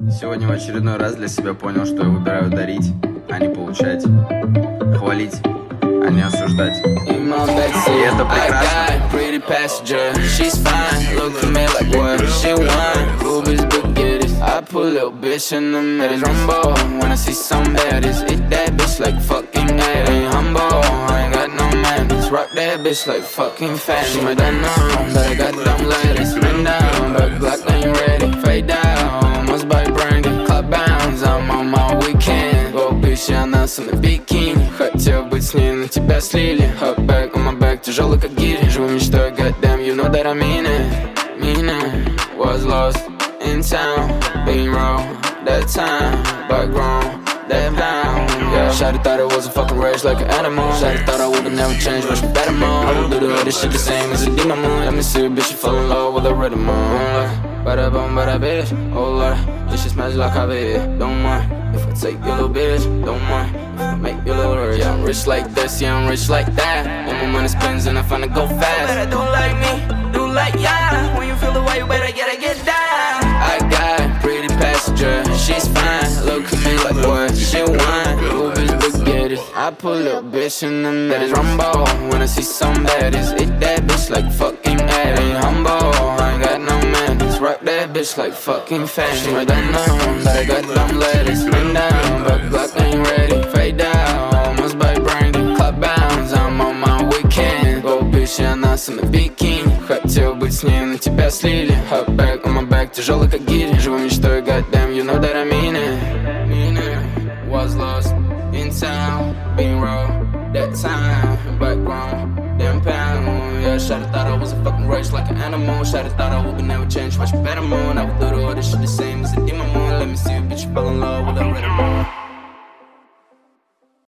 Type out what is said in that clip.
Сегодня в очередной раз для себя понял, что я выбираю дарить, а не получать. Хвалить, а не осуждать. И это прекрасно. I put little bitch in the middle, rumble. When I see some baddies, eat that bitch like fucking head. Ain't humble, I ain't got no manners. Rock that bitch like fucking fat. She might not know, but I got them ladies. Bend down, but Glock ain't ready. Fade down, must buy brandy. Club bounds, I'm on my weekend. Go bitch, я на самой бикини. Хотел быть с ней, но тебя слили. Hop back on my back, тяжелый как гири. Живу мечтой, goddamn, you know that I mean it. Mean it, was lost in town, being wrong that time, but grown that bound. Yeah, shawty thought it was a fucking rage like an animal. Shawty thought I would've never changed, but she better move. I would do the other shit the same as a demon moon. Let me see a bitch, you fall in love with a rhythm on. Bada boom, bada bitch, oh lord, this shit smells like a bit. Don't mind if I take your little bitch, don't mind if I make your little rich. Yeah, I'm rich like this, yeah, I'm rich like that. And my money spins and I finna go fast. Better do like me, do like yeah. When you feel the way, you better get down. I got pretty passenger, she's fine. Look at me like what she want. Ooh, bitch, look at it. I put little bitch in the middle, rumble. When I see some baddies, eat that bitch like fucking head. Ain't humble, I ain't got no manners. Rock that bitch like fucking fat. She might not know, but I got them ladies. Bend down, but Glock ain't ready. Fade down, must buy brandy. Club bounds, I'm on my weekend. Go bitch, я на самой бикини. Хотел быть с ней, но тебя слили. Hop back on my back, тяжелый как гири. Живу мечтой, goddamn, you know that I mean it. Mean it, was lost in town, being raw that time, background, damn pound. Yeah, shawty thought I was a fucking rage like an animal. Shawty thought I would never change, watch me better moon. I would do the other shit the same as a demon moon. Let me see a bitch fall in love with a rhythm.